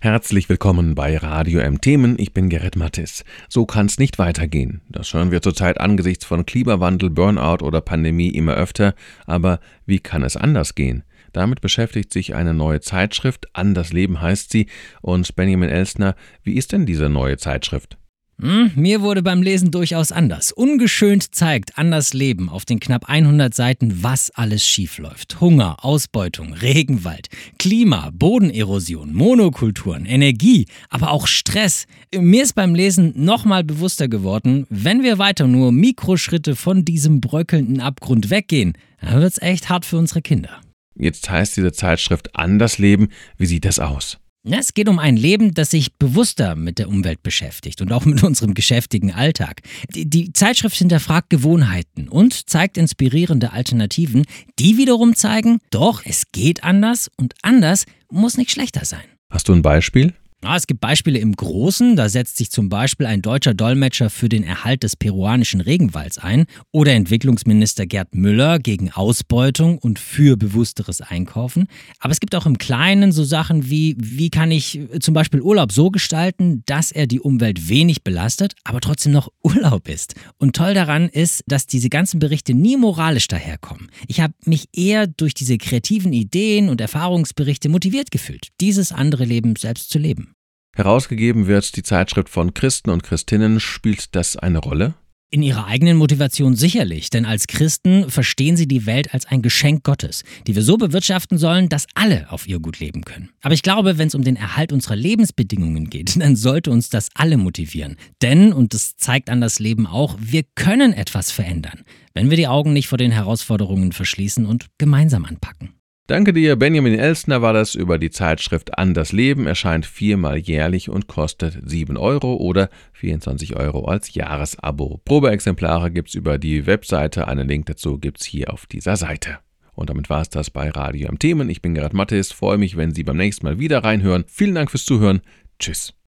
Herzlich willkommen bei Radio M Themen, ich bin Gerrit Mattis. So kann's nicht weitergehen. Das hören wir zurzeit angesichts von Klimawandel, Burnout oder Pandemie immer öfter. Aber wie kann es anders gehen? Damit beschäftigt sich eine neue Zeitschrift, Anders Leben heißt sie. Und Benjamin Elstner, wie ist denn diese neue Zeitschrift? Mir wurde beim Lesen durchaus anders. Ungeschönt zeigt Anders Leben auf den knapp 100 Seiten, was alles schiefläuft. Hunger, Ausbeutung, Regenwald, Klima, Bodenerosion, Monokulturen, Energie, aber auch Stress. Mir ist beim Lesen nochmal bewusster geworden, wenn wir weiter nur Mikroschritte von diesem bröckelnden Abgrund weggehen, dann wird's echt hart für unsere Kinder. Jetzt heißt diese Zeitschrift Anders Leben. Wie sieht das aus? Es geht um ein Leben, das sich bewusster mit der Umwelt beschäftigt und auch mit unserem geschäftigen Alltag. Die Zeitschrift hinterfragt Gewohnheiten und zeigt inspirierende Alternativen, die wiederum zeigen, doch, es geht anders und anders muss nicht schlechter sein. Hast du ein Beispiel? Es gibt Beispiele im Großen, da setzt sich zum Beispiel ein deutscher Dolmetscher für den Erhalt des peruanischen Regenwalds ein oder Entwicklungsminister Gerd Müller gegen Ausbeutung und für bewussteres Einkaufen. Aber es gibt auch im Kleinen so Sachen wie kann ich zum Beispiel Urlaub so gestalten, dass er die Umwelt wenig belastet, aber trotzdem noch Urlaub ist. Und toll daran ist, dass diese ganzen Berichte nie moralisch daherkommen. Ich habe mich eher durch diese kreativen Ideen und Erfahrungsberichte motiviert gefühlt, dieses andere Leben selbst zu leben. Herausgegeben wird die Zeitschrift von Christen und Christinnen. Spielt das eine Rolle? In ihrer eigenen Motivation sicherlich, denn als Christen verstehen sie die Welt als ein Geschenk Gottes, die wir so bewirtschaften sollen, dass alle auf ihr gut leben können. Aber ich glaube, wenn es um den Erhalt unserer Lebensbedingungen geht, dann sollte uns das alle motivieren. Denn, und das zeigt Anders Leben auch, wir können etwas verändern, wenn wir die Augen nicht vor den Herausforderungen verschließen und gemeinsam anpacken. Danke dir, Benjamin Elstner war das über die Zeitschrift Anders Leben, erscheint 4-mal jährlich und kostet 7 € oder 24 € als Jahresabo. Probeexemplare gibt's über die Webseite, einen Link dazu gibt's hier auf dieser Seite. Und damit war's das bei Radio M Themen. Ich bin Gerrit Mattis, freue mich, wenn Sie beim nächsten Mal wieder reinhören. Vielen Dank fürs Zuhören. Tschüss.